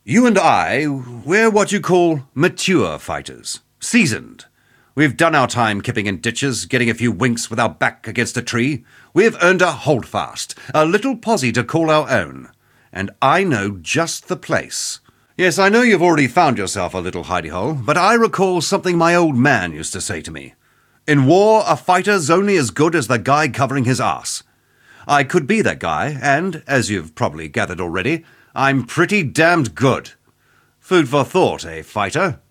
You and I, we're what you call mature fighters. Seasoned. We've done our time kipping in ditches, getting a few winks with our back against a tree. We've earned a holdfast, a little posse to call our own. And I know just the place. Yes, I know you've already found yourself a little hidey-hole, but I recall something my old man used to say to me. In war, a fighter's only as good as the guy covering his arse. I could be that guy, and, as you've probably gathered already, I'm pretty damned good. Food for thought, eh, fighter?